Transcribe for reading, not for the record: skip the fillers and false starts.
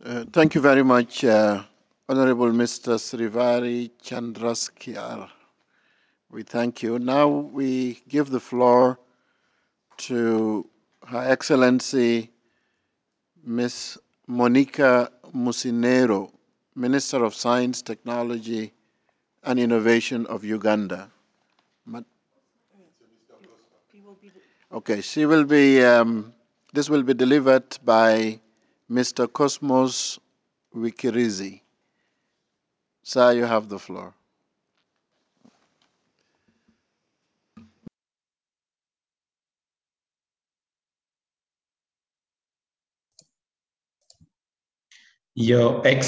Thank you very much, Honorable Mr. Srivari Chandrasekhar. We thank you. Now we give the floor to Her Excellency Ms. Monica Musinero, Minister of Science, Technology, and Innovation of Uganda. Okay, this will be delivered by Mr. Cosmos Wikirizi. Sir, you have the floor. Your